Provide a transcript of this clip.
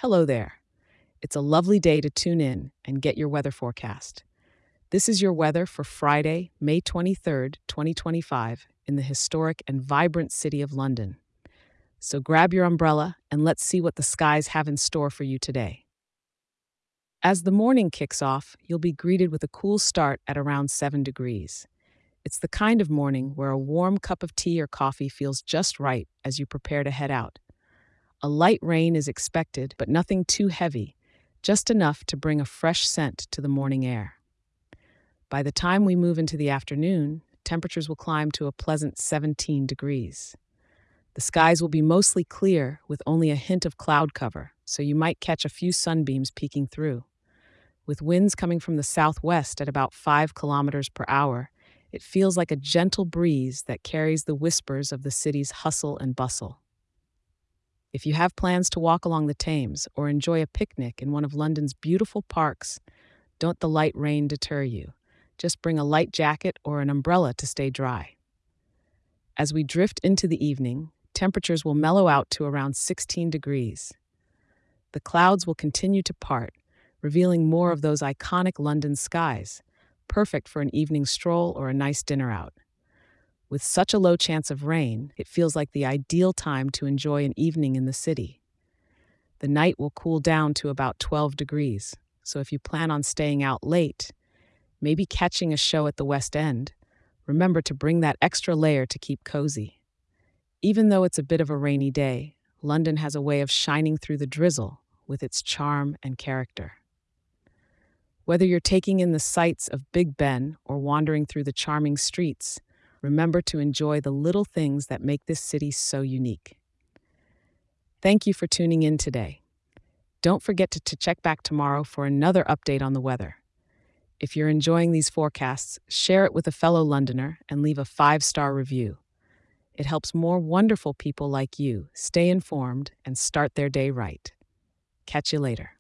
Hello there. It's a lovely day to tune in and get your weather forecast. This is your weather for Friday, May 23rd, 2025, in the historic and vibrant city of London. So grab your umbrella and let's see what the skies have in store for you today. As the morning kicks off, you'll be greeted with a cool start at around 7 degrees. It's the kind of morning where a warm cup of tea or coffee feels just right as you prepare to head out. A light rain is expected, but nothing too heavy, just enough to bring a fresh scent to the morning air. By the time we move into the afternoon, temperatures will climb to a pleasant 17 degrees. The skies will be mostly clear with only a hint of cloud cover, so you might catch a few sunbeams peeking through. With winds coming from the southwest at about 5 kilometers per hour, it feels like a gentle breeze that carries the whispers of the city's hustle and bustle. If you have plans to walk along the Thames or enjoy a picnic in one of London's beautiful parks, don't the light rain deter you. Just bring a light jacket or an umbrella to stay dry. As we drift into the evening, temperatures will mellow out to around 16 degrees. The clouds will continue to part, revealing more of those iconic London skies, perfect for an evening stroll or a nice dinner out. With such a low chance of rain, it feels like the ideal time to enjoy an evening in the city. The night will cool down to about 12 degrees, so if you plan on staying out late, maybe catching a show at the West End, remember to bring that extra layer to keep cozy. Even though it's a bit of a rainy day, London has a way of shining through the drizzle with its charm and character. Whether you're taking in the sights of Big Ben or wandering through the charming streets, remember to enjoy the little things that make this city so unique. Thank you for tuning in today. Don't forget to check back tomorrow for another update on the weather. If you're enjoying these forecasts, share it with a fellow Londoner and leave a 5-star review. It helps more wonderful people like you stay informed and start their day right. Catch you later.